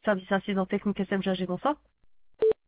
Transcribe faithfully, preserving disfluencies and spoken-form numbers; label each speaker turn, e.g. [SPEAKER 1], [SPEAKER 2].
[SPEAKER 1] service incident technique S M G A G, bonsoir.